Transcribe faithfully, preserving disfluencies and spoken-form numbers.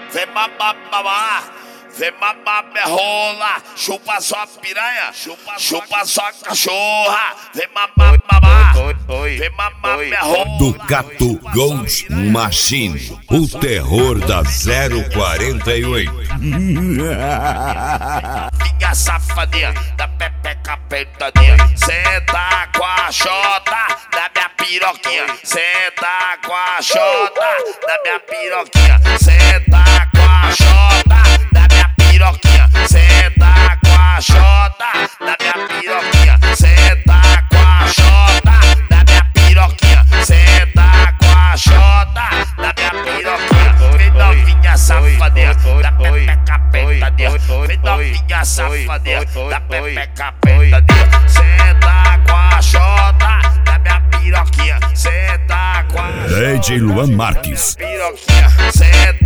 vem mamar, mamar. Vem mamar minha rola, chupa sua piranha, chupa, chupa sua cachorra. Vem mamar, mamar, vem mamar minha rola. Ducato Ghost Machine, o terror da zero quarenta e oito. Vinha safadinha, da pepeca apertadinha. Senta com a chota da minha piroquinha. Senta com a chota da minha piroquinha. Senta com a chota da minha piroquinha. Senta com a chota da minha piroquinha. Senta com a chota da minha piroquinha. Senta com a chota da minha piroquinha. Vem novinha safadinha, da pepeca apertadinha. Vem novinha safadinha, da pepeca apertadinha. Senta com a chota da minha piroquinha. Senta com a D J Luan Marques. piroquinha. Senta